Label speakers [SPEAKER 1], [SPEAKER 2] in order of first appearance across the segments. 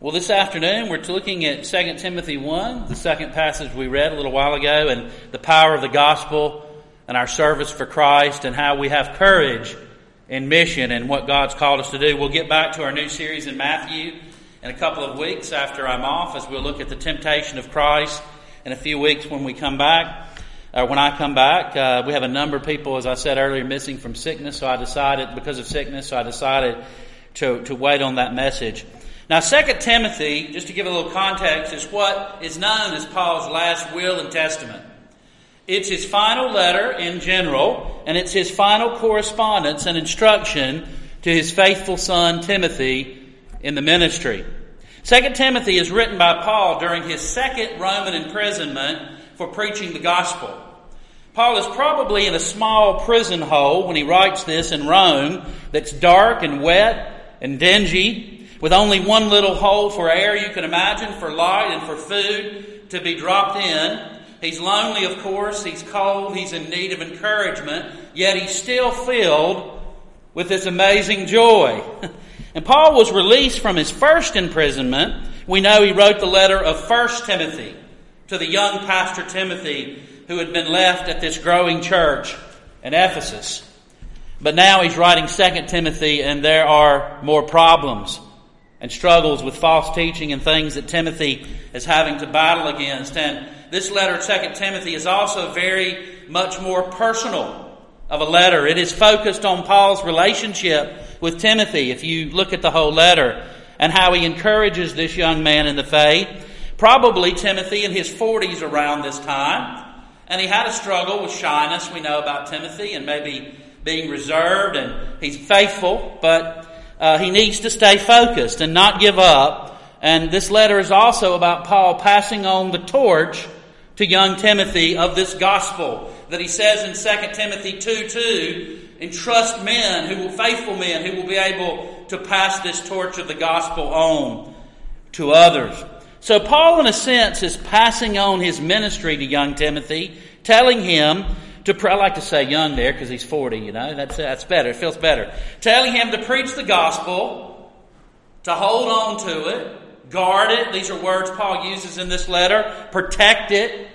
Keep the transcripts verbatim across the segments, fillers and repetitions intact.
[SPEAKER 1] Well, this afternoon we're looking at Second Timothy one, the second passage we read a little while ago, and the power of the gospel and our service for Christ and how we have courage in mission and what God's called us to do. We'll get back to our new series in Matthew in a couple of weeks after I'm off, as we'll look at the temptation of Christ in a few weeks when we come back. Uh, when I come back, uh, we have a number of people, as I said earlier, missing from sickness, so I decided, because of sickness, so I decided to, to wait on that message. Now, Second Timothy, just to give a little context, is what is known as Paul's last will and testament. It's his final letter in general, and it's his final correspondence and instruction to his faithful son Timothy in the ministry. Second Timothy is written by Paul during his second Roman imprisonment for preaching the gospel. Paul is probably in a small prison hole when he writes this in Rome that's dark and wet and dingy, with only one little hole for air you can imagine, for light and for food to be dropped in. He's lonely, of course. He's cold. He's in need of encouragement. Yet he's still filled with this amazing joy. And Paul was released from his first imprisonment. We know he wrote the letter of First Timothy to the young pastor Timothy, who had been left at this growing church in Ephesus. But now he's writing Second Timothy, and there are more problems and struggles with false teaching and things that Timothy is having to battle against. And this letter, Second Timothy, is also very much more personal of a letter. It is focused on Paul's relationship with Timothy, if you look at the whole letter, and how he encourages this young man in the faith. Probably Timothy in his forties around this time. And he had a struggle with shyness, we know about Timothy, and maybe being reserved, and he's faithful, but Uh, he needs to stay focused and not give up. And this letter is also about Paul passing on the torch to young Timothy of this gospel that he says in Second Timothy two two, entrust men, who will, faithful men, who will be able to pass this torch of the gospel on to others. So Paul, in a sense, is passing on his ministry to young Timothy, telling him to, I like to say young there because he's forty, you know, that's, that's better, it feels better. Telling him to preach the gospel, to hold on to it, guard it. These are words Paul uses in this letter. Protect it.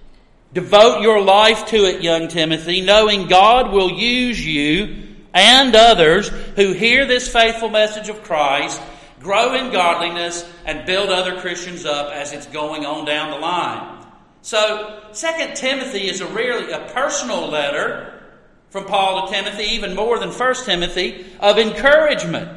[SPEAKER 1] Devote your life to it, young Timothy, knowing God will use you and others who hear this faithful message of Christ, grow in godliness, and build other Christians up as it's going on down the line. So, Second Timothy is a really a personal letter from Paul to Timothy, even more than First Timothy, of encouragement.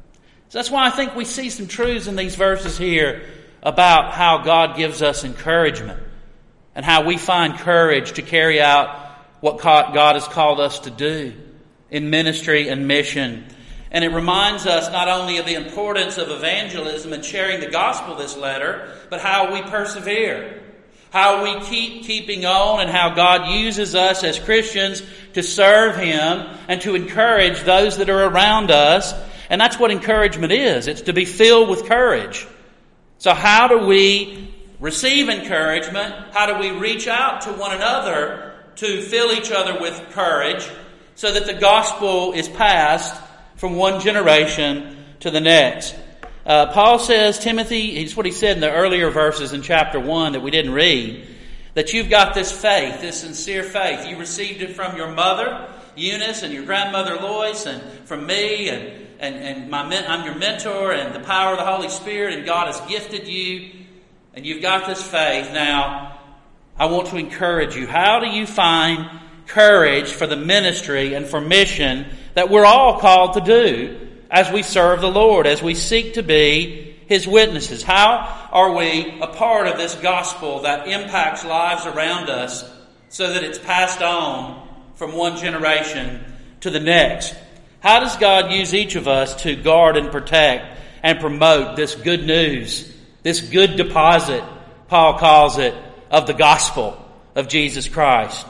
[SPEAKER 1] So that's why I think we see some truths in these verses here about how God gives us encouragement and how we find courage to carry out what God has called us to do in ministry and mission. And it reminds us not only of the importance of evangelism and sharing the gospel, this letter, but how we persevere. How we keep keeping on, and how God uses us as Christians to serve Him and to encourage those that are around us. And that's what encouragement is. It's to be filled with courage. So how do we receive encouragement? How do we reach out to one another to fill each other with courage so that the gospel is passed from one generation to the next? Uh, Paul says, Timothy, he's what he said in the earlier verses in chapter one that we didn't read, that you've got this faith, this sincere faith. You received it from your mother, Eunice, and your grandmother, Lois, and from me, and, and, and my, I'm your mentor, and the power of the Holy Spirit, and God has gifted you, and you've got this faith. Now, I want to encourage you. How do you find courage for the ministry and for mission that we're all called to do as we serve the Lord, as we seek to be His witnesses? How are we a part of this gospel that impacts lives around us so that it's passed on from one generation to the next? How does God use each of us to guard and protect and promote this good news, this good deposit, Paul calls it, of the gospel of Jesus Christ?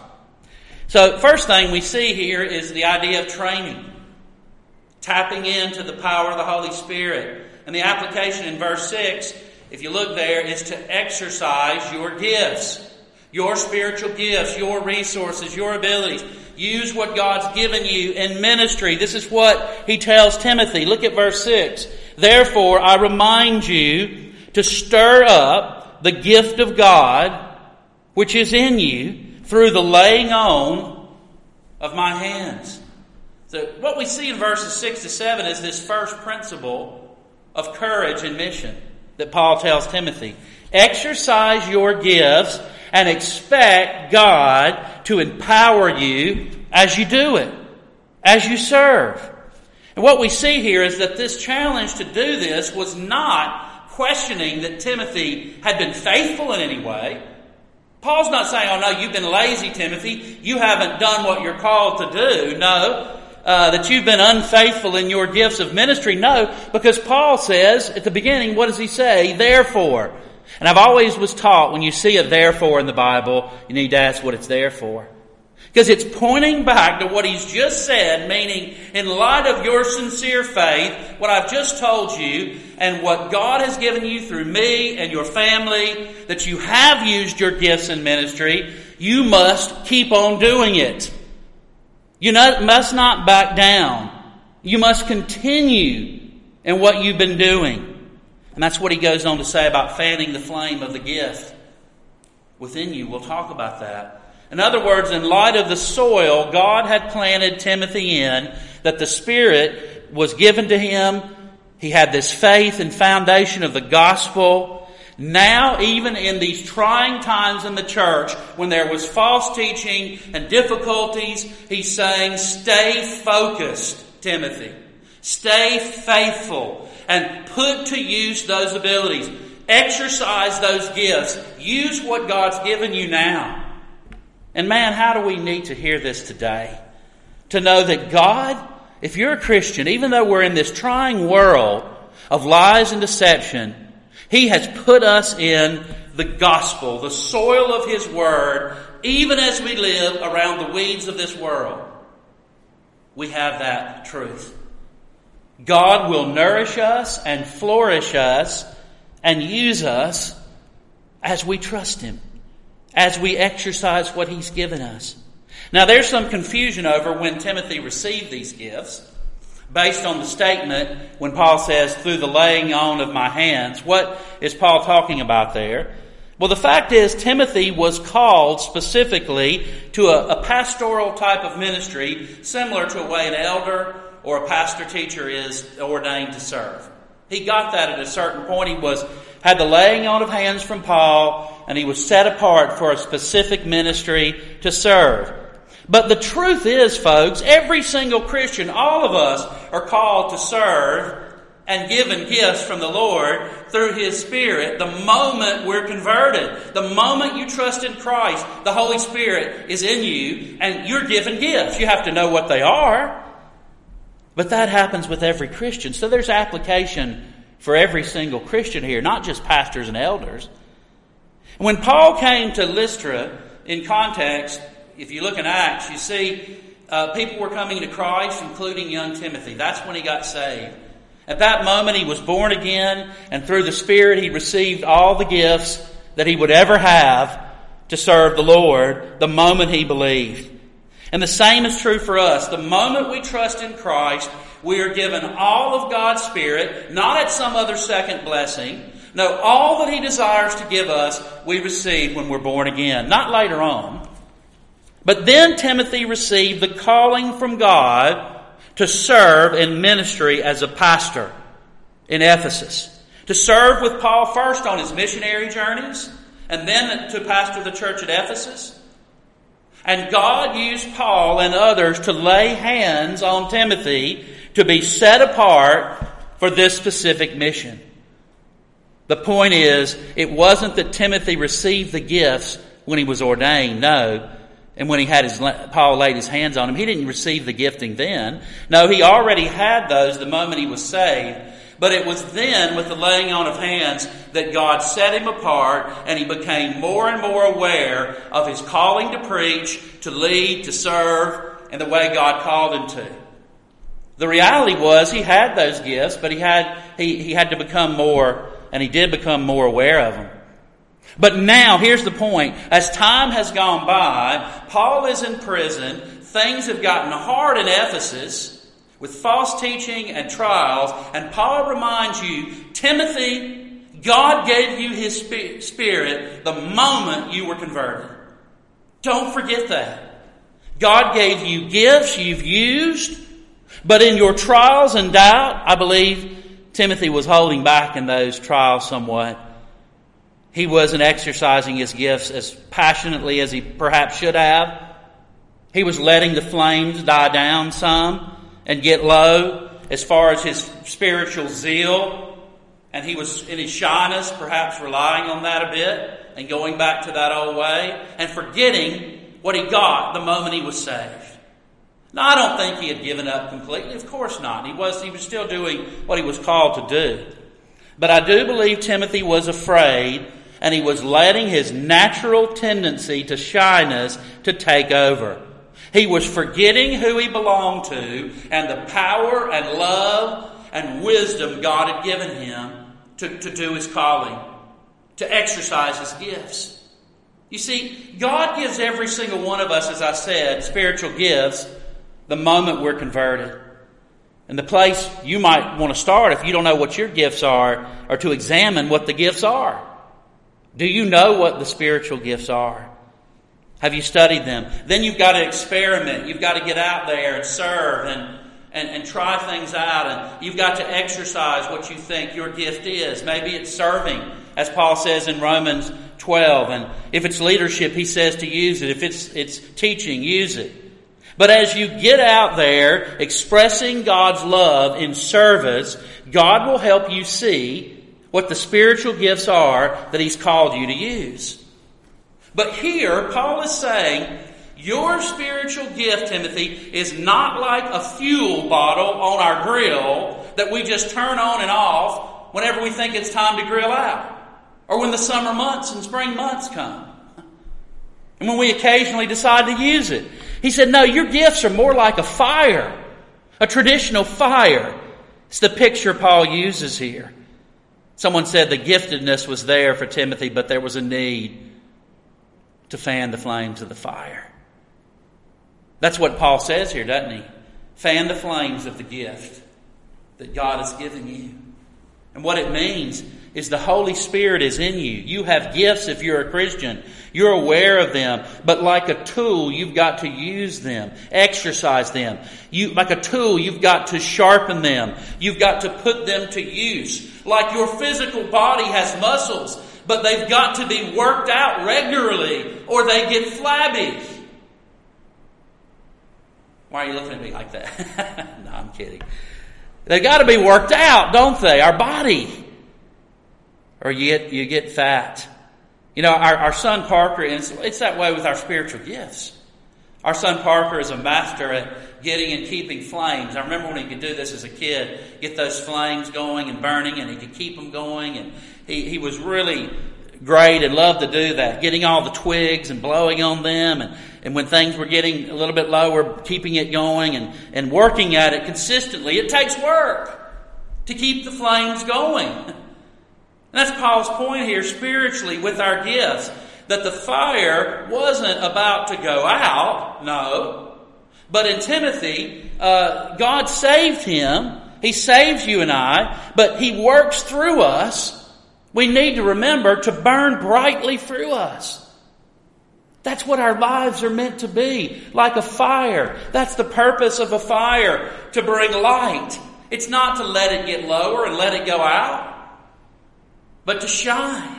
[SPEAKER 1] So, first thing we see here is the idea of training. Tapping into the power of the Holy Spirit. And the application in verse six, if you look there, is to exercise your gifts. Your spiritual gifts, your resources, your abilities. use what God's given you in ministry. This is what he tells Timothy. Look at verse six. Therefore, I remind you to stir up the gift of God, which is in you, through the laying on of my hands. So what we see in verses six to seven is this first principle of courage in mission that Paul tells Timothy. Exercise your gifts and expect God to empower you as you do it, as you serve. And what we see here is that this challenge to do this was not questioning that Timothy had been faithful in any way. Paul's not saying, oh no, you've been lazy, Timothy. You haven't done what you're called to do. No, uh, that you've been unfaithful in your gifts of ministry. No, because Paul says at the beginning, what does he say? Therefore. And I've always was taught when you see a therefore in the Bible, you need to ask what it's there for. Because it's pointing back to what he's just said, meaning in light of your sincere faith, what I've just told you, and what God has given you through me and your family, that you have used your gifts in ministry, you must keep on doing it. You must not back down. You must continue in what you've been doing. And that's what he goes on to say about fanning the flame of the gift within you. We'll talk about that. In other words, in light of the soil God had planted Timothy in, that the Spirit was given to him, he had this faith and foundation of the gospel. Now, even in these trying times in the church, when there was false teaching and difficulties, he's saying, stay focused, Timothy. Stay faithful and put to use those abilities. Exercise those gifts. Use what God's given you now. And man, how do we need to hear this today? To know that God, if you're a Christian, even though we're in this trying world of lies and deception, He has put us in the gospel, the soil of His Word, even as we live around the weeds of this world. We have that truth. God will nourish us and flourish us and use us as we trust Him, as we exercise what He's given us. Now there's some confusion over when Timothy received these gifts, based on the statement when Paul says, through the laying on of my hands. What is Paul talking about there? Well, the fact is Timothy was called specifically to a, a pastoral type of ministry, similar to a way an elder or a pastor teacher is ordained to serve. He got that at a certain point. He was had the laying on of hands from Paul, and he was set apart for a specific ministry to serve. But the truth is, folks, every single Christian, all of us, are called to serve and given gifts from the Lord through His Spirit the moment we're converted. The moment you trust in Christ, the Holy Spirit is in you, and you're given gifts. You have to know what they are. But that happens with every Christian. So there's application for every single Christian here, not just pastors and elders. When Paul came to Lystra, in context, if you look in Acts, you see uh, people were coming to Christ, including young Timothy. That's when he got saved. At that moment, he was born again, and through the Spirit, he received all the gifts that he would ever have to serve the Lord the moment he believed. And the same is true for us. The moment we trust in Christ, we are given all of God's Spirit, not at some other second blessing. No, all that He desires to give us, we receive when we're born again, not later on. But then Timothy received the calling from God to serve in ministry as a pastor in Ephesus. To serve with Paul first on his missionary journeys, and then to pastor the church at Ephesus. And God used Paul and others to lay hands on Timothy to be set apart for this specific mission. The point is, it wasn't that Timothy received the gifts when he was ordained. No. And when he had his, Paul laid his hands on him, he didn't receive the gifting then. No, he already had those the moment he was saved. But it was then, with the laying on of hands, that God set him apart, and he became more and more aware of his calling to preach, to lead, to serve, and the way God called him to. The reality was he had those gifts, but he had he, he had to become more, and he did become more aware of them. But now, here's the point. As time has gone by, Paul is in prison, things have gotten hard in Ephesus with false teaching and trials. And Paul reminds you, Timothy, God gave you His Spirit the moment you were converted. Don't forget that. God gave you gifts you've used, but in your trials and doubt, I believe Timothy was holding back in those trials somewhat. He wasn't exercising his gifts as passionately as he perhaps should have. He was letting the flames die down some and get low as far as his spiritual zeal. And he was in his shyness, perhaps relying on that a bit and going back to that old way and forgetting what he got the moment he was saved. Now, I don't think he had given up completely. Of course not. He was, he was still doing what he was called to do. But I do believe Timothy was afraid, and he was letting his natural tendency to shyness to take over. He was forgetting who he belonged to and the power and love and wisdom God had given him to, to do his calling, to exercise his gifts. You see, God gives every single one of us, as I said, spiritual gifts the moment we're converted. And the place you might want to start, if you don't know what your gifts are, are to examine what the gifts are. Do you know what the spiritual gifts are? Have you studied them? Then you've got to experiment. You've got to get out there and serve and, and, and try things out. And you've got to exercise what you think your gift is. Maybe it's serving, as Paul says in Romans twelve. And if it's leadership, he says to use it. If it's, it's teaching, use it. But as you get out there expressing God's love in service, God will help you see what the spiritual gifts are that He's called you to use. But here, Paul is saying, your spiritual gift, Timothy, is not like a fuel bottle on our grill that we just turn on and off whenever we think it's time to grill out, or when the summer months and spring months come, and when we occasionally decide to use it. He said, no, your gifts are more like a fire, a traditional fire. It's the picture Paul uses here. Someone said the giftedness was there for Timothy, but there was a need to fan the flames of the fire. That's what Paul says here, doesn't he? Fan the flames of the gift that God has given you. And what it means is the Holy Spirit is in you. You have gifts if you're a Christian. You're aware of them. But like a tool, you've got to use them. Exercise them. You, like a tool, you've got to sharpen them. You've got to put them to use. Like your physical body has muscles, but they've got to be worked out regularly or they get flabby. Why are you looking at me like that? No, I'm kidding. They've got to be worked out, don't they? Our body. Or you get, you get fat. You know, our, our son Parker, and it's, it's that way with our spiritual gifts. Our son Parker is a master at getting and keeping flames. I remember when he could do this as a kid, get those flames going and burning, and he could keep them going. And he, he was really great and loved to do that, getting all the twigs and blowing on them. And, and when things were getting a little bit lower, keeping it going and, and working at it consistently. It takes work to keep the flames going. And that's Paul's point here spiritually with our gifts. That the fire wasn't about to go out, no. But in Timothy, uh, God saved him. He saves you and I, but He works through us. We need to remember to burn brightly through us. That's what our lives are meant to be, like a fire. That's the purpose of a fire, to bring light. It's not to let it get lower and let it go out, but to shine.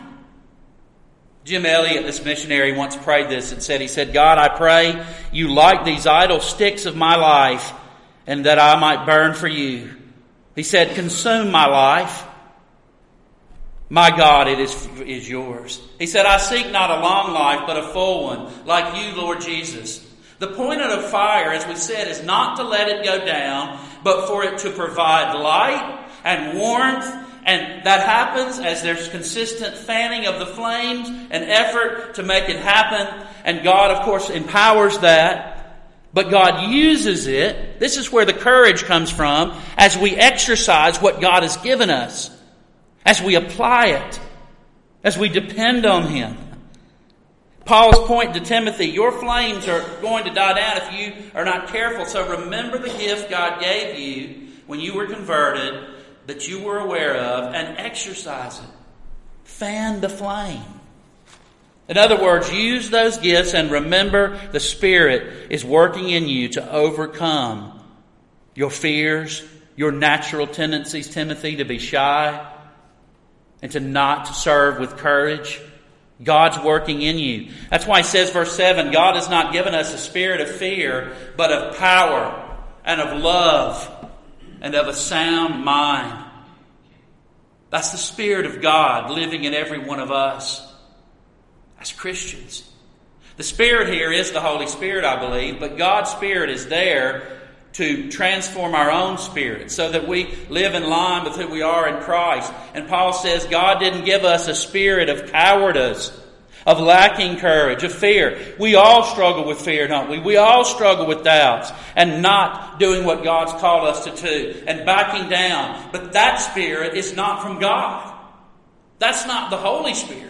[SPEAKER 1] Jim Elliot, this missionary, once prayed this and said, he said, God, I pray you light these idle sticks of my life and that I might burn for you. He said, consume my life. My God, it is, is yours. He said, I seek not a long life, but a full one, like you, Lord Jesus. The point of the fire, as we said, is not to let it go down, but for it to provide light and warmth. And that happens as there's consistent fanning of the flames and effort to make it happen. And God, of course, empowers that. But God uses it. This is where the courage comes from as we exercise what God has given us. As we apply it. As we depend on Him. Paul's point to Timothy, your flames are going to die down if you are not careful. So remember the gift God gave you when you were converted that you were aware of and exercise it. Fan the flame. In other words, use those gifts and remember the Spirit is working in you to overcome your fears, your natural tendencies, Timothy, to be shy and to not serve with courage. God's working in you. That's why he says, verse seven, God has not given us a spirit of fear, but of power and of love and of a sound mind. That's the Spirit of God living in every one of us as Christians. The Spirit here is the Holy Spirit, I believe, but God's Spirit is there to transform our own spirit so that we live in line with who we are in Christ. And Paul says God didn't give us a spirit of cowardice, of lacking courage, of fear. We all struggle with fear, don't we? We all struggle with doubts and not doing what God's called us to do and backing down. But that spirit is not from God. That's not the Holy Spirit.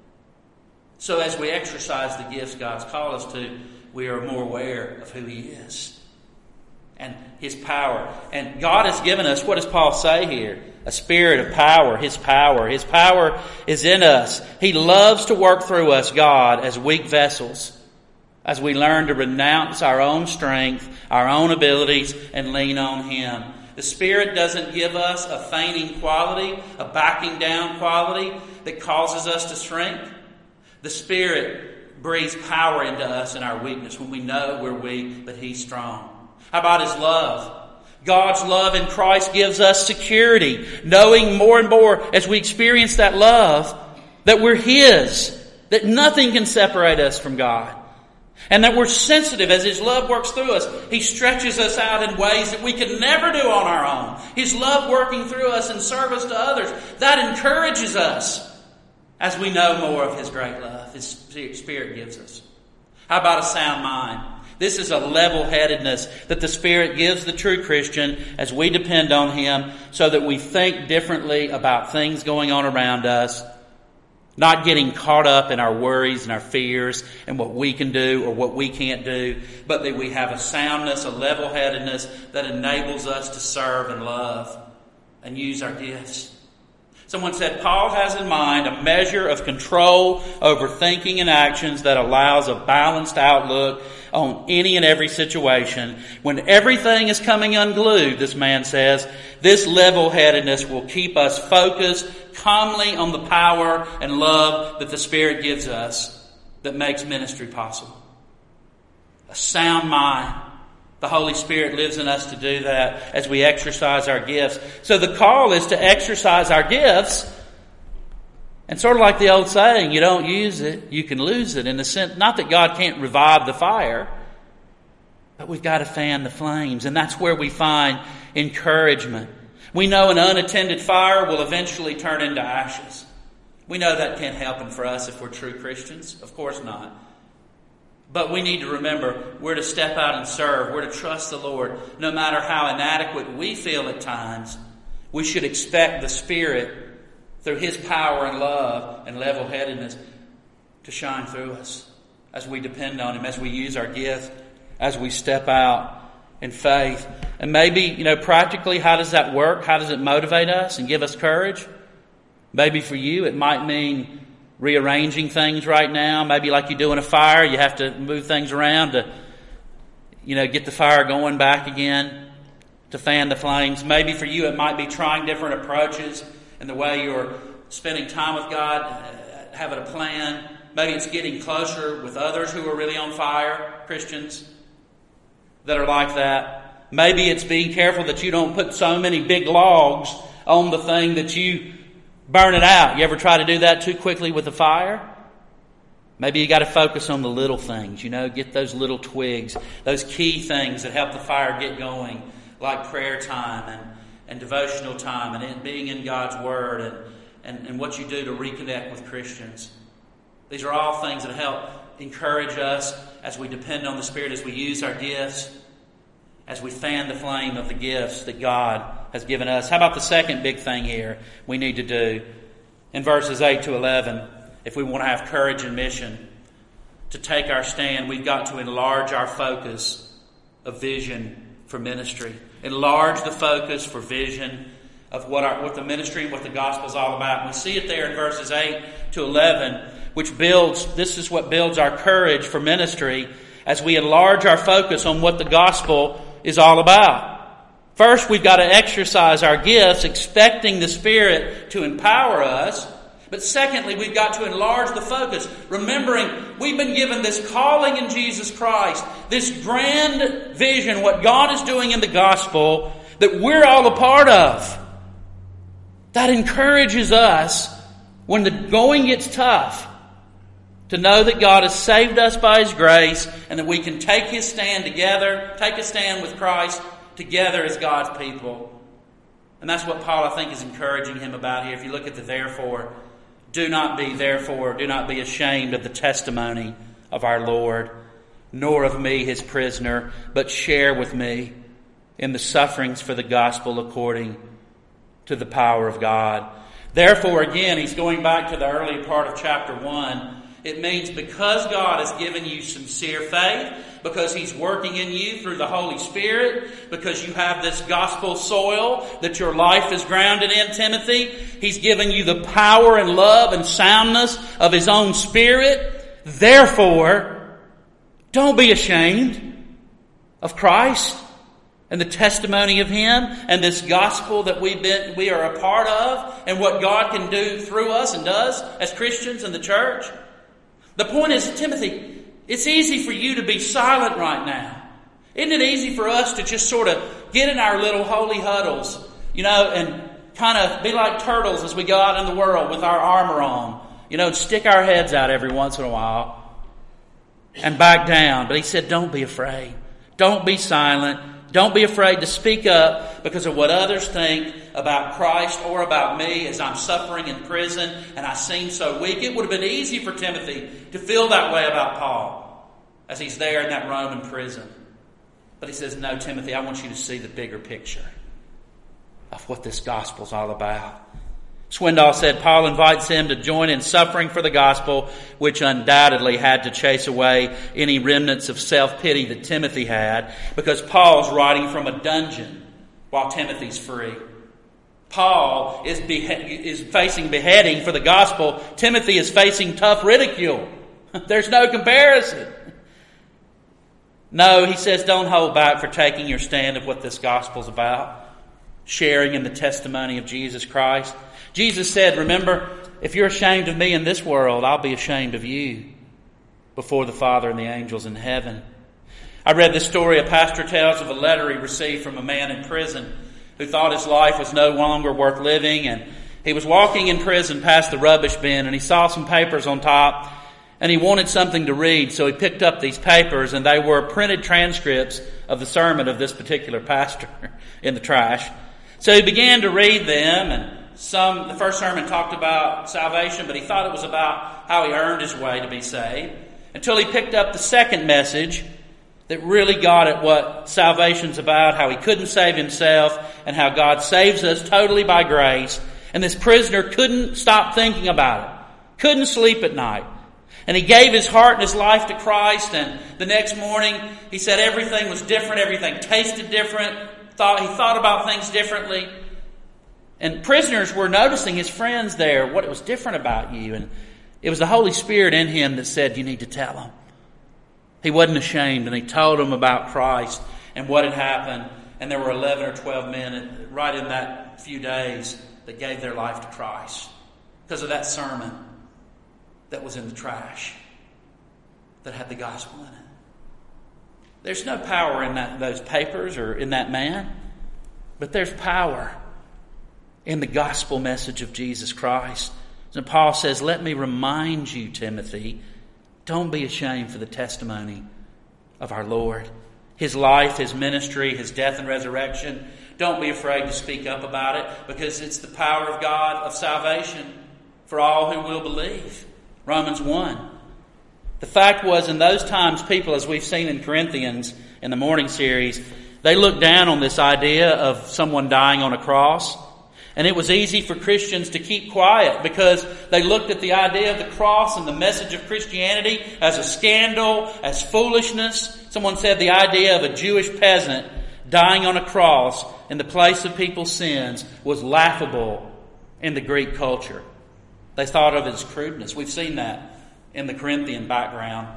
[SPEAKER 1] So as we exercise the gifts God's called us to, we are more aware of who He is and His power. And God has given us, what does Paul say here? A spirit of power, His power. His power is in us. He loves to work through us, God, as weak vessels, as we learn to renounce our own strength, our own abilities, and lean on Him. The Spirit doesn't give us a feigning quality, a backing down quality that causes us to shrink. The Spirit breathes power into us in our weakness when we know we're weak, but He's strong. How about His love? God's love in Christ gives us security, knowing more and more as we experience that love that we're His, that nothing can separate us from God, and that we're sensitive as His love works through us. He stretches us out in ways that we could never do on our own. His love working through us in service to others, that encourages us as we know more of His great love His Spirit gives us. How about a sound mind? This is a level-headedness that the Spirit gives the true Christian as we depend on Him so that we think differently about things going on around us, not getting caught up in our worries and our fears and what we can do or what we can't do, but that we have a soundness, a level-headedness that enables us to serve and love and use our gifts. Someone said, Paul has in mind a measure of control over thinking and actions that allows a balanced outlook on any and every situation. When everything is coming unglued, this man says, this level-headedness will keep us focused calmly on the power and love that the Spirit gives us that makes ministry possible. A sound mind. The Holy Spirit lives in us to do that as we exercise our gifts. So the call is to exercise our gifts. And sort of like the old saying, you don't use it, you can lose it. In the sense, not that God can't revive the fire, but we've got to fan the flames. And that's where we find encouragement. We know an unattended fire will eventually turn into ashes. We know that can't happen for us if we're true Christians. Of course not. But we need to remember we're to step out and serve. We're to trust the Lord. No matter how inadequate we feel at times, we should expect the Spirit, through His power and love and level-headedness, to shine through us as we depend on Him, as we use our gift, as we step out in faith. And maybe, you know, practically, how does that work? How does it motivate us and give us courage? Maybe for you, it might mean rearranging things right now. Maybe like you do in a fire, you have to move things around to, you know, get the fire going back again, to fan the flames. Maybe for you it might be trying different approaches in the way you're spending time with God, having a plan. Maybe it's getting closer with others who are really on fire, Christians that are like that. Maybe it's being careful that you don't put so many big logs on the thing that you burn it out. You ever try to do that too quickly with a fire? Maybe you got to focus on the little things, you know, get those little twigs, those key things that help the fire get going, like prayer time and, and devotional time and in, being in God's Word and, and, and what you do to reconnect with Christians. These are all things that help encourage us as we depend on the Spirit, as we use our gifts, as we fan the flame of the gifts that God has given us. How about the second big thing here we need to do? In verses eight to eleven, if we want to have courage in mission, to take our stand, we've got to enlarge our focus of vision for ministry. Enlarge the focus for vision of what our, what the ministry and what the gospel is all about. And we see it there in verses eight to eleven, which builds, this is what builds our courage for ministry as we enlarge our focus on what the gospel is all about. First, we've got to exercise our gifts, expecting the Spirit to empower us. But secondly, we've got to enlarge the focus, remembering we've been given this calling in Jesus Christ, this grand vision, what God is doing in the gospel, that we're all a part of. That encourages us when the going gets tough to know that God has saved us by His grace and that we can take His stand together, take a stand with Christ together as God's people. And that's what Paul, I think, is encouraging him about here. If you look at the therefore, do not be, therefore, do not be ashamed of the testimony of our Lord, nor of me, His prisoner, but share with me in the sufferings for the gospel according to the power of God. Therefore, again, he's going back to the earlier part of chapter one. It means because God has given you sincere faith, because He's working in you through the Holy Spirit, because you have this gospel soil that your life is grounded in, Timothy, He's given you the power and love and soundness of His own Spirit. Therefore, don't be ashamed of Christ and the testimony of Him and this gospel that we've been, we are a part of and what God can do through us and does as Christians in the church. The point is, Timothy, it's easy for you to be silent right now. Isn't it easy for us to just sort of get in our little holy huddles, you know, and kind of be like turtles as we go out in the world with our armor on, you know, and stick our heads out every once in a while and back down. But he said, don't be afraid. Don't be silent. Don't be afraid to speak up because of what others think about Christ or about me as I'm suffering in prison and I seem so weak. It would have been easy for Timothy to feel that way about Paul as he's there in that Roman prison. But he says, no, Timothy, I want you to see the bigger picture of what this gospel's all about. Swindoll said Paul invites him to join in suffering for the gospel, which undoubtedly had to chase away any remnants of self-pity that Timothy had, because Paul's writing from a dungeon while Timothy's free. Paul is, behe- is facing beheading for the gospel. Timothy is facing tough ridicule. There's no comparison. No, he says, don't hold back for taking your stand of what this gospel's about, sharing in the testimony of Jesus Christ. Jesus said, remember, if you're ashamed of me in this world, I'll be ashamed of you before the Father and the angels in heaven. I read this story a pastor tells of a letter he received from a man in prison who thought his life was no longer worth living. And he was walking in prison past the rubbish bin and he saw some papers on top and he wanted something to read. So he picked up these papers and they were printed transcripts of the sermon of this particular pastor in the trash. So he began to read them, and Some, the first sermon talked about salvation, but he thought it was about how he earned his way to be saved. Until he picked up the second message that really got at what salvation's about, how he couldn't save himself, and how God saves us totally by grace. And this prisoner couldn't stop thinking about it. Couldn't sleep at night. And he gave his heart and his life to Christ, and the next morning he said everything was different, everything tasted different, thought he thought about things differently. And prisoners were noticing his friends there, what was different about you. And it was the Holy Spirit in him that said, you need to tell them. He wasn't ashamed, and he told them about Christ and what had happened. And there were eleven or twelve men right in that few days that gave their life to Christ because of that sermon that was in the trash that had the gospel in it. There's no power in that those papers or in that man, but there's power in the gospel message of Jesus Christ. And Paul says, let me remind you, Timothy, don't be ashamed for the testimony of our Lord. His life, His ministry, His death and resurrection. Don't be afraid to speak up about it because it's the power of God of salvation for all who will believe. Romans one. The fact was, in those times, people, as we've seen in Corinthians in the morning series, they looked down on this idea of someone dying on a cross. And it was easy for Christians to keep quiet because they looked at the idea of the cross and the message of Christianity as a scandal, as foolishness. Someone said the idea of a Jewish peasant dying on a cross in the place of people's sins was laughable in the Greek culture. They thought of it as crudeness. We've seen that in the Corinthian background.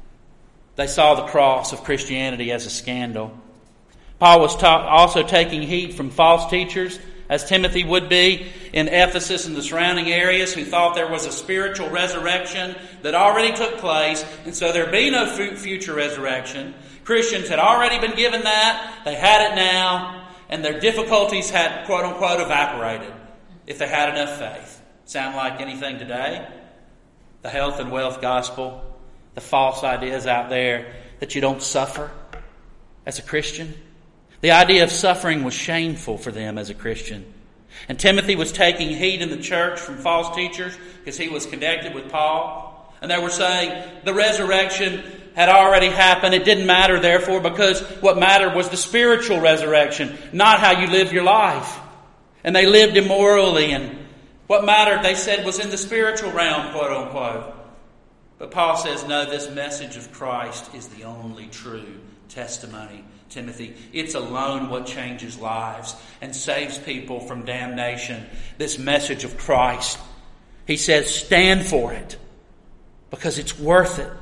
[SPEAKER 1] They saw the cross of Christianity as a scandal. Paul was ta- also taking heed from false teachers, as Timothy would be in Ephesus and the surrounding areas, who thought there was a spiritual resurrection that already took place, and so there'd be no future resurrection. Christians had already been given that. They had it now, and their difficulties had, quote-unquote, evaporated if they had enough faith. Sound like anything today? The health and wealth gospel, the false ideas out there that you don't suffer as a Christian. The idea of suffering was shameful for them as a Christian. And Timothy was taking heed in the church from false teachers because he was connected with Paul. And they were saying the resurrection had already happened. It didn't matter, therefore, because what mattered was the spiritual resurrection, not how you live your life. And they lived immorally, and what mattered, they said, was in the spiritual realm, quote unquote. But Paul says, no, this message of Christ is the only true testimony, Timothy. It's alone what changes lives and saves people from damnation. This message of Christ. He says, stand for it because it's worth it.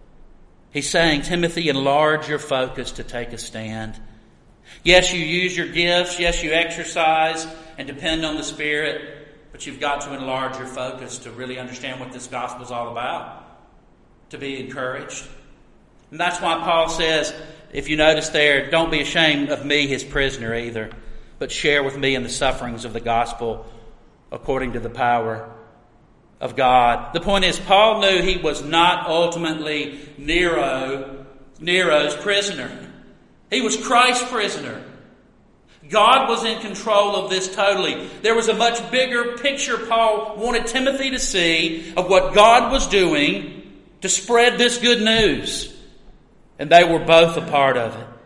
[SPEAKER 1] He's saying, Timothy, enlarge your focus to take a stand. Yes, you use your gifts. Yes, you exercise and depend on the Spirit. But you've got to enlarge your focus to really understand what this gospel is all about. To be encouraged. And that's why Paul says, if you notice there, don't be ashamed of me, his prisoner, either, but share with me in the sufferings of the gospel according to the power of God. The point is, Paul knew he was not ultimately Nero, Nero's prisoner. He was Christ's prisoner. God was in control of this totally. There was a much bigger picture Paul wanted Timothy to see of what God was doing to spread this good news. And they were both a part of it.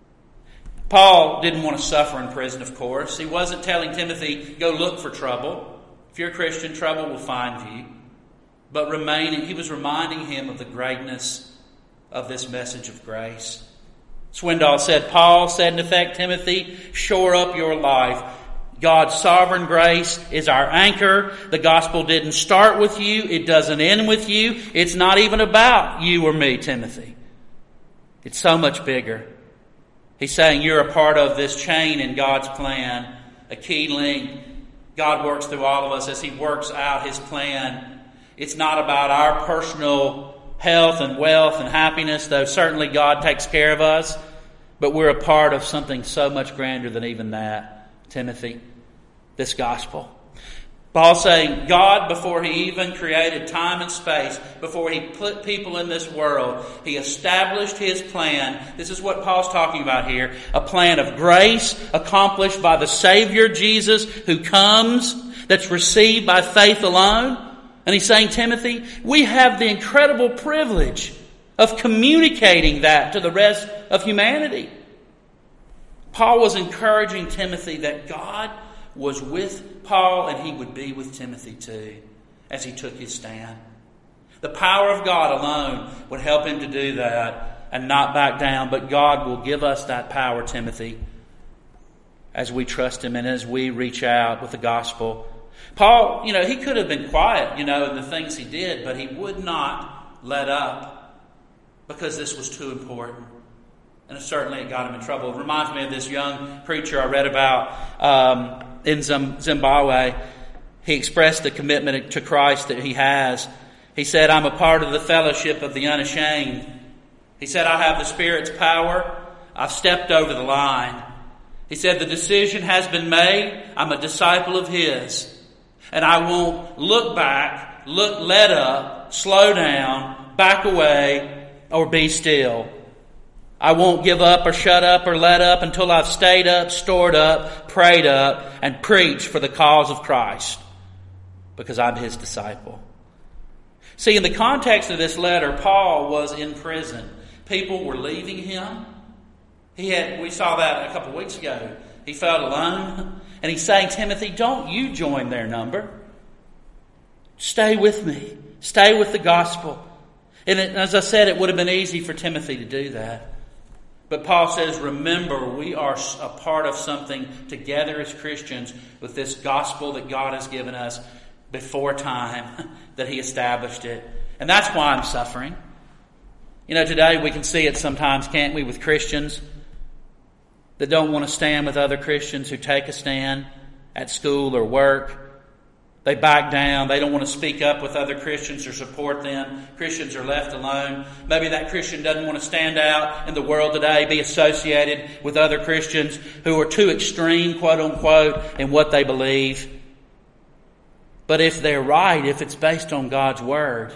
[SPEAKER 1] Paul didn't want to suffer in prison, of course. He wasn't telling Timothy, go look for trouble. If you're a Christian, trouble will find you. But remaining, he was reminding him of the greatness of this message of grace. Swindoll said, Paul said in effect, Timothy, shore up your life. God's sovereign grace is our anchor. The gospel didn't start with you. It doesn't end with you. It's not even about you or me, Timothy. It's so much bigger. He's saying you're a part of this chain in God's plan, a key link. God works through all of us as He works out His plan. It's not about our personal health and wealth and happiness, though certainly God takes care of us. But we're a part of something so much grander than even that, Timothy, this gospel. Paul's saying God, before He even created time and space, before He put people in this world, He established His plan. This is what Paul's talking about here. A plan of grace accomplished by the Savior Jesus who comes, that's received by faith alone. And he's saying, Timothy, we have the incredible privilege of communicating that to the rest of humanity. Paul was encouraging Timothy that God was with Paul and He would be with Timothy too as he took his stand. The power of God alone would help him to do that and not back down. But God will give us that power, Timothy, as we trust Him and as we reach out with the gospel. Paul, you know, he could have been quiet, you know, in the things he did, but he would not let up because this was too important. And certainly it got him in trouble. It reminds me of this young preacher I read about um, in Zimbabwe. He expressed the commitment to Christ that he has. He said, I'm a part of the fellowship of the unashamed. He said, I have the Spirit's power. I've stepped over the line. He said, the decision has been made. I'm a disciple of His. And I won't look back, look, let up, slow down, back away, or be still. I won't give up or shut up or let up until I've stayed up, stored up, prayed up, and preached for the cause of Christ, because I'm His disciple. See, in the context of this letter, Paul was in prison. People were leaving him. He had, we saw that a couple of weeks ago. He felt alone. And he's saying, Timothy, don't you join their number. Stay with me. Stay with the gospel. And it, as I said, it would have been easy for Timothy to do that. But Paul says, remember, we are a part of something together as Christians with this gospel that God has given us before time, that he established it. And that's why I'm suffering. You know, today we can see it sometimes, can't we, with Christians that don't want to stand with other Christians who take a stand at school or work. They back down. They don't want to speak up with other Christians or support them. Christians are left alone. Maybe that Christian doesn't want to stand out in the world today, be associated with other Christians who are too extreme, quote unquote, in what they believe. But if they're right, if it's based on God's Word,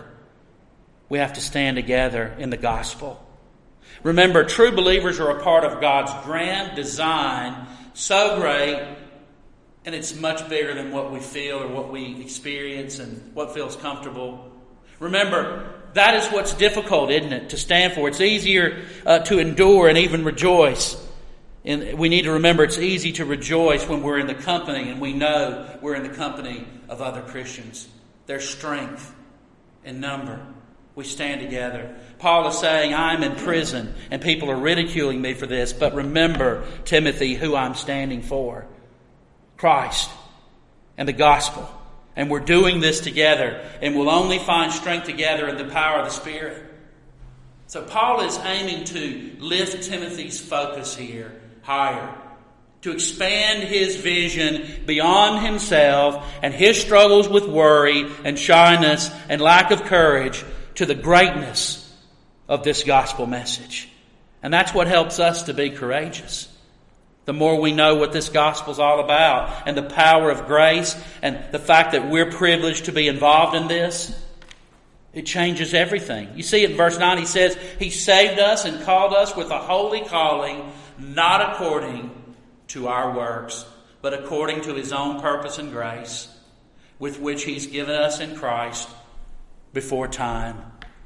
[SPEAKER 1] we have to stand together in the gospel. Remember, true believers are a part of God's grand design, so great, and it's much bigger than what we feel or what we experience and what feels comfortable. Remember, that is what's difficult, isn't it, to stand for. It's easier uh, to endure and even rejoice. And we need to remember it's easy to rejoice when we're in the company and we know we're in the company of other Christians. There's strength in number. We stand together. Paul is saying, I'm in prison and people are ridiculing me for this. But remember, Timothy, who I'm standing for. Christ and the gospel. And we're doing this together. And we'll only find strength together in the power of the Spirit. So Paul is aiming to lift Timothy's focus here higher. To expand his vision beyond himself and his struggles with worry and shyness and lack of courage to the greatness of this gospel message. And that's what helps us to be courageous. The more we know what this gospel's all about and the power of grace and the fact that we're privileged to be involved in this, it changes everything. You see it in verse nine, he says, He saved us and called us with a holy calling, not according to our works, but according to His own purpose and grace, with which He's given us in Christ before time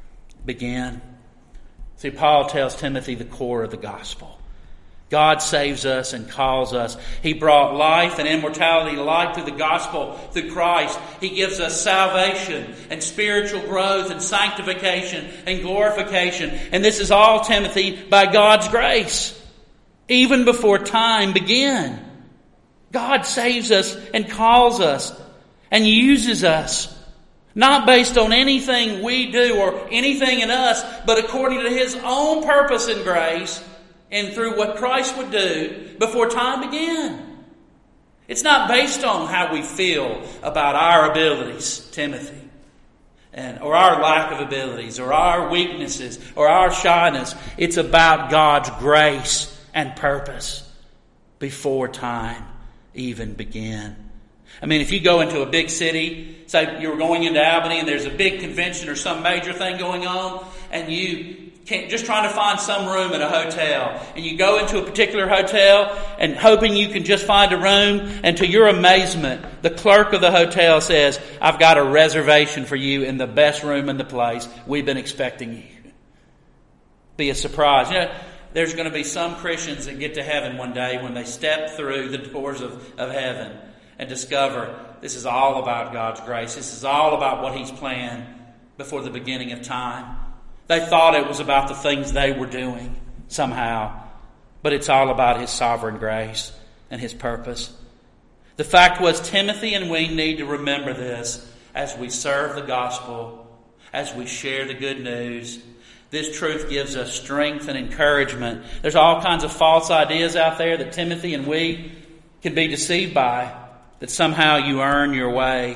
[SPEAKER 1] began. See, Paul tells Timothy the core of the gospel. God saves us and calls us. He brought life and immortality to light through the gospel, through Christ. He gives us salvation and spiritual growth and sanctification and glorification. And this is all, Timothy, by God's grace. Even before time began. God saves us and calls us and uses us. Not based on anything we do or anything in us, but according to His own purpose and grace and through what Christ would do before time began. It's not based on how we feel about our abilities, Timothy, and or our lack of abilities or our weaknesses or our shyness. It's about God's grace and purpose before time even began. I mean, if you go into a big city, say you're going into Albany and there's a big convention or some major thing going on, and you can't, just trying to find some room at a hotel, and you go into a particular hotel and hoping you can just find a room, and to your amazement, the clerk of the hotel says, I've got a reservation for you in the best room in the place. We've been expecting you. Be a surprise. You know, there's going to be some Christians that get to heaven one day when they step through the doors of, of heaven and discover this is all about God's grace. This is all about what He's planned before the beginning of time. They thought it was about the things they were doing somehow, but it's all about His sovereign grace and His purpose. The fact was, Timothy and we need to remember this as we serve the gospel, as we share the good news. This truth gives us strength and encouragement. There's all kinds of false ideas out there that Timothy and we can be deceived by, that somehow you earn your way.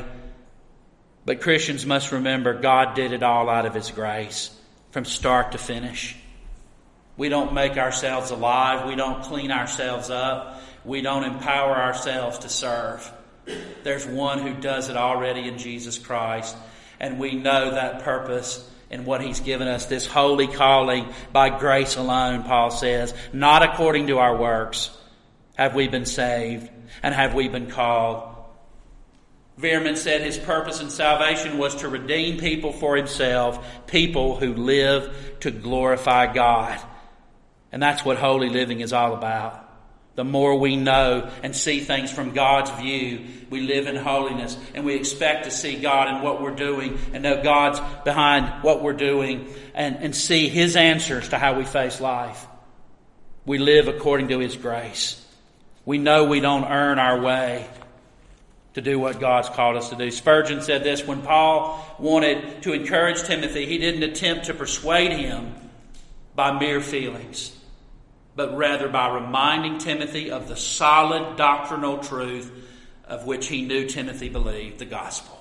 [SPEAKER 1] But Christians must remember God did it all out of His grace from start to finish. We don't make ourselves alive. We don't clean ourselves up. We don't empower ourselves to serve. There's one who does it already in Jesus Christ. And we know that purpose and what He's given us, this holy calling by grace alone, Paul says, not according to our works have we been saved and have we been called. Veerman said his purpose in salvation was to redeem people for Himself, people who live to glorify God. And that's what holy living is all about. the more we know and see things from God's view. We live in holiness, and we expect to see God in what we're doing and know God's behind what we're doing and, and see His answers to how we face life. We live according to His grace. We know we don't earn our way to do what God's called us to do. Spurgeon said this: when Paul wanted to encourage Timothy, he didn't attempt to persuade him by mere feelings, but rather by reminding Timothy of the solid doctrinal truth of which he knew Timothy believed, the gospel.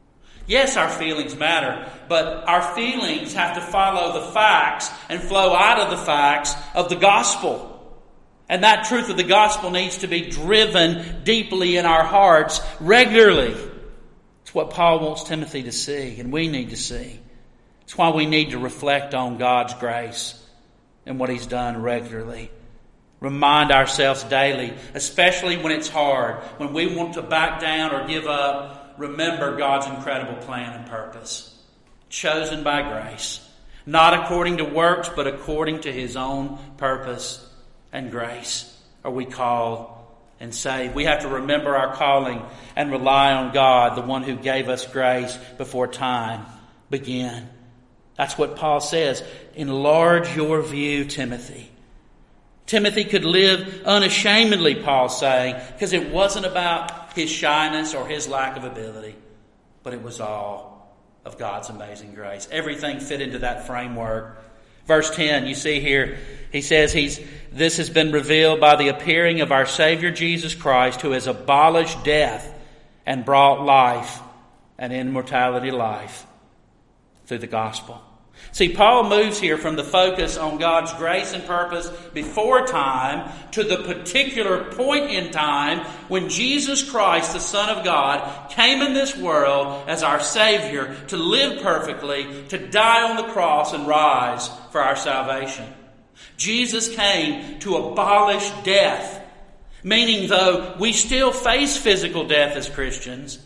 [SPEAKER 1] Yes, our feelings matter, but our feelings have to follow the facts and flow out of the facts of the gospel. And that truth of the gospel needs to be driven deeply in our hearts regularly. It's what Paul wants Timothy to see, and we need to see. It's why we need to reflect on God's grace and what He's done regularly. Remind ourselves daily, especially when it's hard, when we want to back down or give up. Remember God's incredible plan and purpose. Chosen by grace, not according to works, but according to His own purpose and grace are we called and saved. We have to remember our calling and rely on God, the one who gave us grace before time began. That's what Paul says. Enlarge your view, Timothy. Timothy could live unashamedly, Paul's saying, because it wasn't about his shyness or his lack of ability, but it was all of God's amazing grace. Everything fit into that framework. Verse ten, you see here, he says he's this has been revealed by the appearing of our Savior Jesus Christ, who has abolished death and brought life and immortality life through the gospel. See, Paul moves here from the focus on God's grace and purpose before time to the particular point in time when Jesus Christ, the Son of God, came in this world as our Savior to live perfectly, to die on the cross and rise for our salvation. Jesus came to abolish death, meaning though we still face physical death as Christians,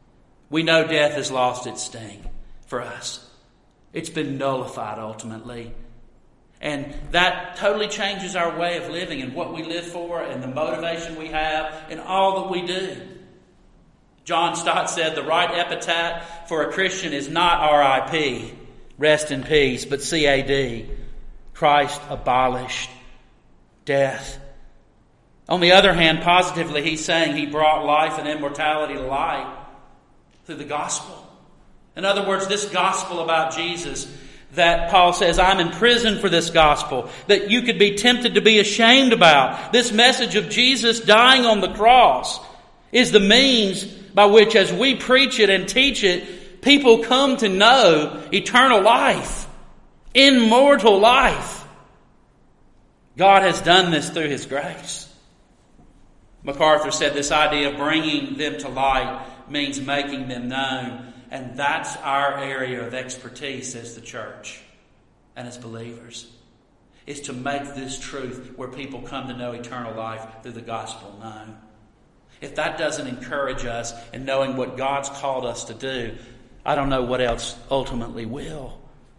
[SPEAKER 1] we know death has lost its sting for us. It's been nullified ultimately. And that totally changes our way of living and what we live for and the motivation we have and all that we do. John Stott said the right epitaph for a Christian is not R I P, rest in peace, but C A D, Christ abolished death. On the other hand, positively, he's saying He brought life and immortality to light through the gospel. In other words, this gospel about Jesus that Paul says, I'm in prison for this gospel, that you could be tempted to be ashamed about. This message of Jesus dying on the cross is the means by which, as we preach it and teach it, people come to know eternal life, immortal life. God has done this through His grace. MacArthur said this idea of bringing them to light means making them known. And that's our area of expertise as the church and as believers, is to make this truth where people come to know eternal life through the gospel known. If that doesn't encourage us in knowing what God's called us to do, I don't know what else ultimately will.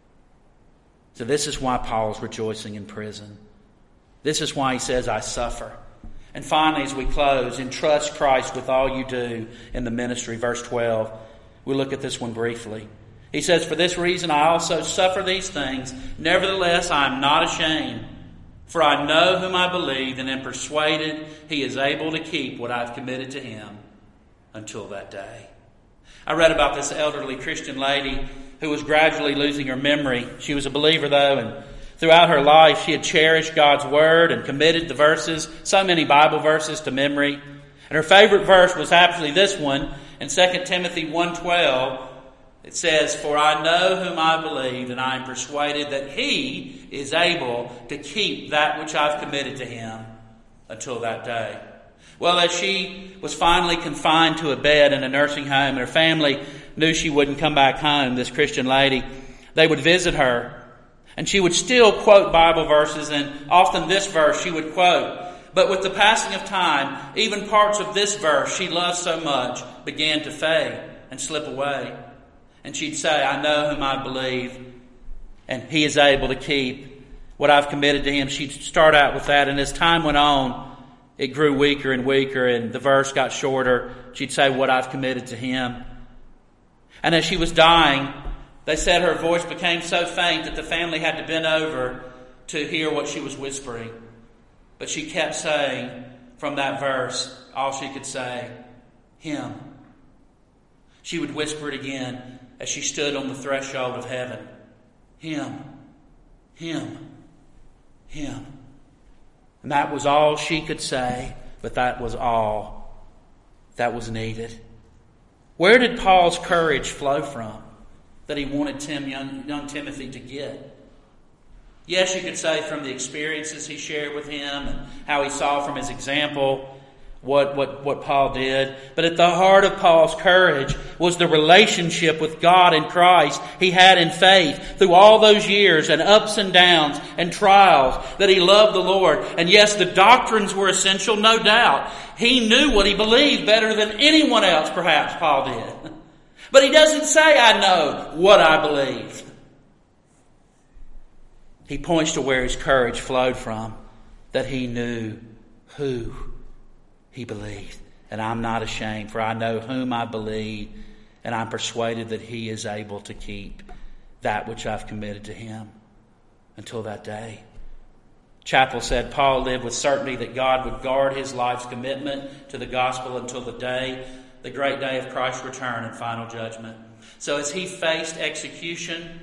[SPEAKER 1] So this is why Paul's rejoicing in prison. This is why he says, I suffer. And finally, as we close, entrust Christ with all you do in the ministry. Verse twelve. We'll look at this one briefly. He says, for this reason I also suffer these things. Nevertheless, I am not ashamed. For I know whom I believe and am persuaded He is able to keep what I've committed to Him until that day. I read about this elderly Christian lady who was gradually losing her memory. She was a believer though, and throughout her life she had cherished God's Word and committed the verses, so many Bible verses, to memory. And her favorite verse was actually this one. In Second Timothy one twelve, it says, for I know whom I believe, and I am persuaded that He is able to keep that which I've committed to Him until that day. Well, as she was finally confined to a bed in a nursing home, and her family knew she wouldn't come back home, this Christian lady, they would visit her, and she would still quote Bible verses, and often this verse she would quote. But with the passing of time, even parts of this verse she loved so much began to fade and slip away. And she'd say, I know whom I believe, and He is able to keep what I've committed to Him. She'd start out with that, and as time went on, it grew weaker and weaker, and the verse got shorter. She'd say, what I've committed to him. And as she was dying, they said her voice became so faint that the family had to bend over to hear what she was whispering. But she kept saying from that verse, all she could say, him. She would whisper it again as she stood on the threshold of heaven. Him, him, him. And that was all she could say, but that was all that was needed. Where did Paul's courage flow from that he wanted Tim, young, young Timothy to get? Yes, you could say from the experiences he shared with him and how he saw from his example what, what, what Paul did. But at the heart of Paul's courage was the relationship with God and Christ he had in faith through all those years and ups and downs and trials, that he loved the Lord. And yes, the doctrines were essential, no doubt. He knew what he believed better than anyone else, perhaps Paul did. But he doesn't say, I know what I believe. He points to where his courage flowed from, that he knew who he believed. And I'm not ashamed, for I know whom I believe, and I'm persuaded that he is able to keep that which I've committed to him until that day. Chappell said Paul lived with certainty that God would guard his life's commitment to the gospel until the day, the great day of Christ's return and final judgment. So as he faced execution,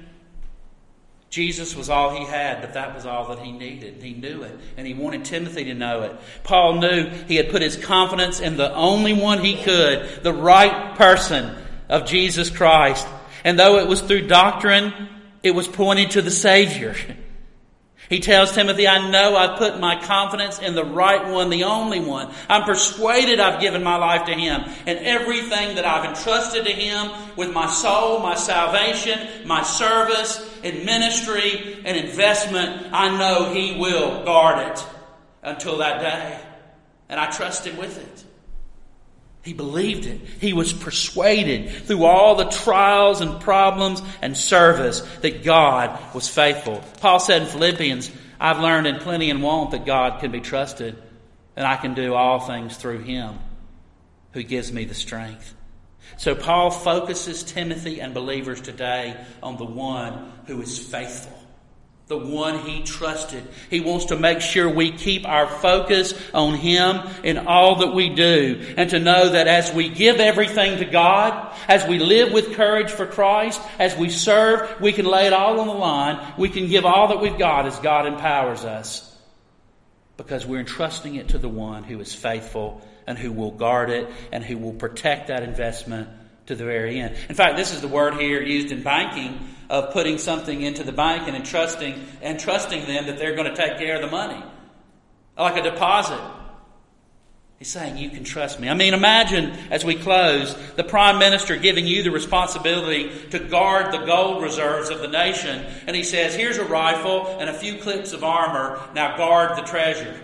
[SPEAKER 1] Jesus was all he had, but that was all that he needed. He knew it, and he wanted Timothy to know it. Paul knew he had put his confidence in the only one he could, the right person of Jesus Christ. And though it was through doctrine, it was pointing to the Savior. He tells Timothy, I know I've put my confidence in the right one, the only one. I'm persuaded I've given my life to him. And everything that I've entrusted to him with my soul, my salvation, my service, and ministry and investment, I know he will guard it until that day. And I trust him with it. He believed it. He was persuaded through all the trials and problems and service that God was faithful. Paul said in Philippians, I've learned in plenty and want that God can be trusted, and I can do all things through him who gives me the strength. So Paul focuses Timothy and believers today on the one who is faithful, the one he trusted. He wants to make sure we keep our focus on him in all that we do, and to know that as we give everything to God, as we live with courage for Christ, as we serve, we can lay it all on the line. We can give all that we've got as God empowers us, because we're entrusting it to the one who is faithful and who will guard it and who will protect that investment to the very end. In fact, this is the word here used in banking of putting something into the bank and entrusting, and trusting them that they're going to take care of the money. Like a deposit. He's saying, you can trust me. I mean, imagine, as we close, the Prime Minister giving you the responsibility to guard the gold reserves of the nation. And he says, here's a rifle and a few clips of armor. Now guard the treasure.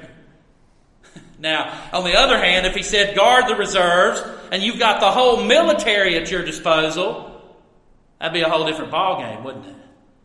[SPEAKER 1] Now, on the other hand, if he said guard the reserves and you've got the whole military at your disposal, that'd be a whole different ballgame, wouldn't it?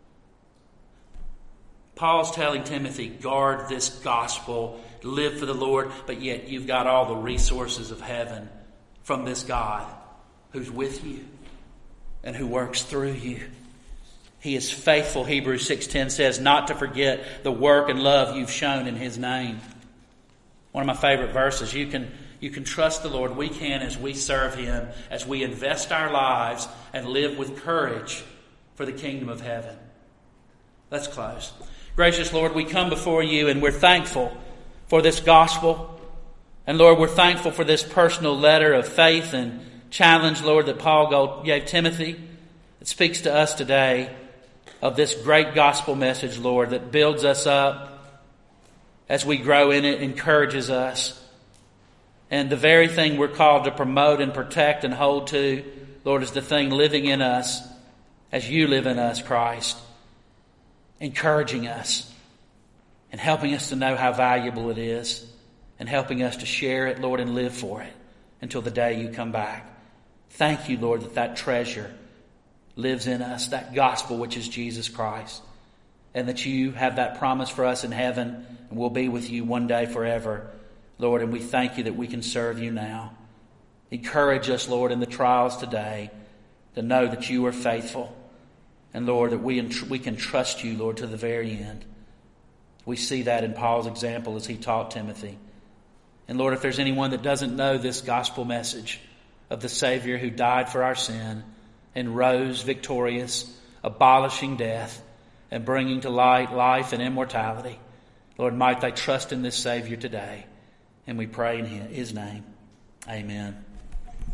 [SPEAKER 1] Paul's telling Timothy, guard this gospel, live for the Lord, but yet you've got all the resources of heaven from this God who's with you and who works through you. He is faithful, Hebrews six ten says, not to forget the work and love you've shown in his name. One of my favorite verses. You can, you can trust the Lord. We can as we serve him, as we invest our lives and live with courage for the kingdom of heaven. Let's close. Gracious Lord, we come before you and we're thankful for this gospel. And Lord, we're thankful for this personal letter of faith and challenge, Lord, that Paul gave Timothy. It speaks to us today of this great gospel message, Lord, that builds us up as we grow in it, encourages us. And the very thing we're called to promote and protect and hold to, Lord, is the thing living in us as you live in us, Christ. Encouraging us and helping us to know how valuable it is and helping us to share it, Lord, and live for it until the day you come back. Thank you, Lord, that that treasure lives in us, that gospel which is Jesus Christ, and that you have that promise for us in heaven and we'll be with you one day forever. Lord, and we thank you that we can serve you now. Encourage us, Lord, in the trials today to know that you are faithful. And, Lord, that we, we can trust you, Lord, to the very end. We see that in Paul's example as he taught Timothy. And, Lord, if there's anyone that doesn't know this gospel message of the Savior who died for our sin and rose victorious, abolishing death and bringing to light life and immortality, Lord, might they trust in this Savior today. And we pray in his name. Amen.